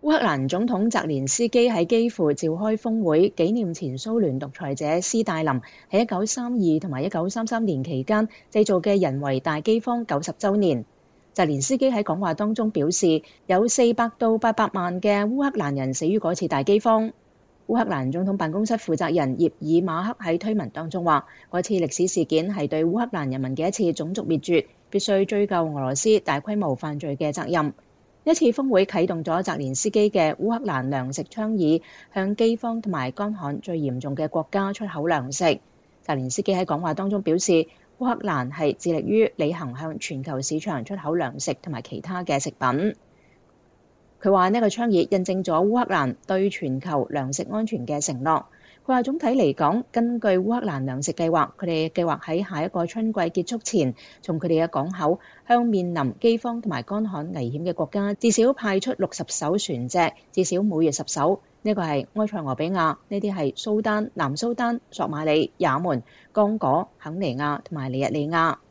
烏克蘭總統澤連斯基喺基輔召開峰會，紀念前蘇聯獨裁者斯大林喺1932同埋1933年期間製造嘅人為大饑荒90週年。澤連斯基喺講話當中表示，有400到800萬嘅烏克蘭人死於嗰次大饑荒。烏克蘭總統辦公室負責人葉爾馬克喺推文當中話，嗰次歷史事件係對烏克蘭人民嘅一次種族滅絕，必須追究俄羅斯大規模犯罪嘅責任。一次峰會啟動咗澤連斯基嘅烏克蘭糧食倡議，向饑荒同埋乾旱最嚴重嘅國家出口糧食。澤連斯基喺講話當中表示，烏克蘭係致力於履行向全球市場出口糧食同埋其他嘅食品。佢話呢個倡議印證咗烏克蘭對全球糧食安全嘅承諾。佢話總體嚟講，根據烏克蘭糧食計劃，佢哋計劃喺下一個春季結束前，從佢哋嘅港口向面臨饑荒同埋乾旱危險嘅國家至少派出60艘船隻，至少每月10艘。呢個係埃塞俄比亞，呢啲係蘇丹、南蘇丹、索馬里、也門、剛果、肯尼亞同埋尼日利亞。